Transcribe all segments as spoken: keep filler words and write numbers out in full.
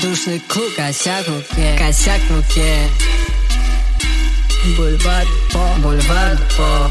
Душный клуб, косяк в руке, косяк в руке. Бульвар по, бульвар по.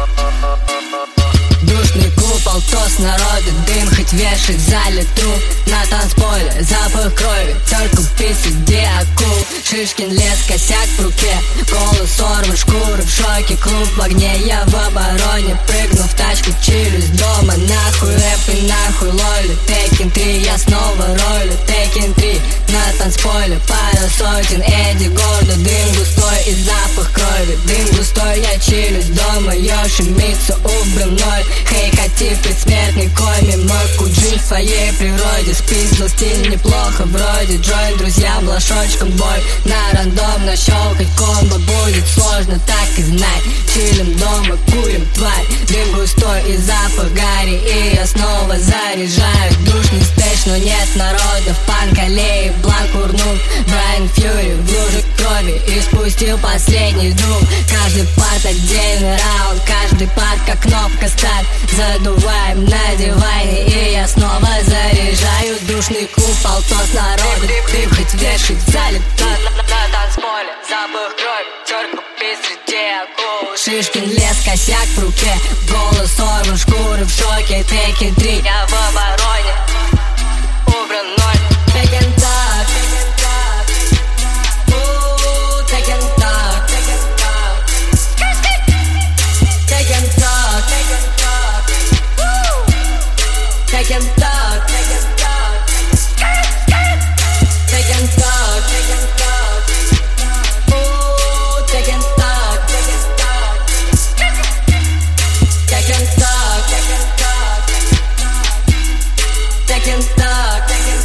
Душный клуб, полтос народу, дым хоть вешает в зале труп. На танцполе запах крови, только писек, где акул. Шишкин лес, косяк в руке, голос сорван, шкуры в шоке. Клуб в огне, я в обороне, прыгну в тачку, чилюсь дома. Нахуй рэп и нахуй лоли, Tekken три, я снова ролю. Tekken три на танцполе, пара сотен, Эдди гордо, дым густой и запах крови. Дым густой, я чилюсь дома, Йошимитсу убран ноль. Хей, хотив предсмертный коми, мой куджи в своей природе. Спиздил стиль неплохо вроде, джойн друзьям лошочком бой. На рандомно щелкать комбо будет сложно, так и знать. Чилим дома, курим тварь, дым густой и запах гари. И я снова заряжаю душный стэш, но нет народа. В панк-аллее бланк урнул, Брайан Фьюри в луже крови и спустил последний дым. Каждый парт отдельный раунд, каждый парт как кнопка старт. Задуваем на диване, и я снова заряжаю душный клуб, полтос народу. Дым хоть вешает в зале, на, на, на танцполе запах крови, терка посреди акул. Шишкин лес, косяк в руке, голос сорван, шкуры в шоке. Tekken три, я в обороне, убран ноль. Tekken так, Tekken так, Tekken так, Tekken так, Tekken так, ooh, Tekken так, Tekken так, Tekken так.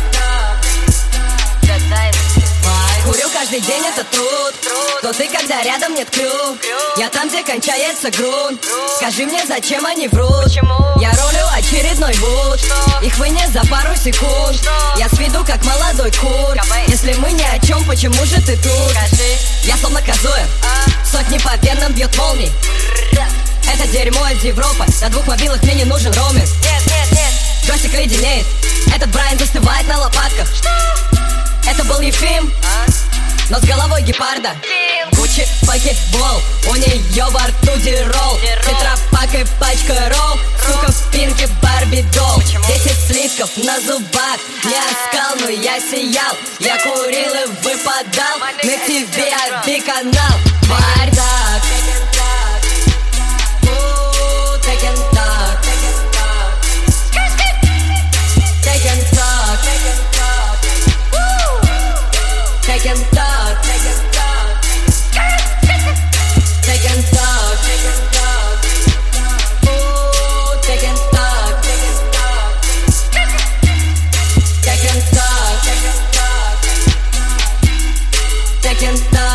Курю каждый день, это труд, но ты, когда рядом нет крюк. Я там, где кончается грунт. Скажи мне, зачем они врут? Я ролю очередной вуд, их вынес за пару секунд. Я с виду как молодой кур. Если мы ни о чем, почему же ты тут? Я словно козуя, сотни по венам бьет молнии. Это дерьмо из Европы, на двух мобилах мне не нужен роуминг. Джойстик леденеет, этот Брайан застывает на лопатках. Это был Ефим, но с головой гепарда. Гуччи покетбол, у нее во рту дирол. Тетрапак и пачка ролл, сука в пинке Барби дол. Десять слитков на зубах, не оскал, но я сиял. Я курил и выпадал, на ти ви ай би канал. Бардак, Tekken так, Tekken так, Tekken так, Tekken так, ooh, Tekken так, Tekken так, Tekken так.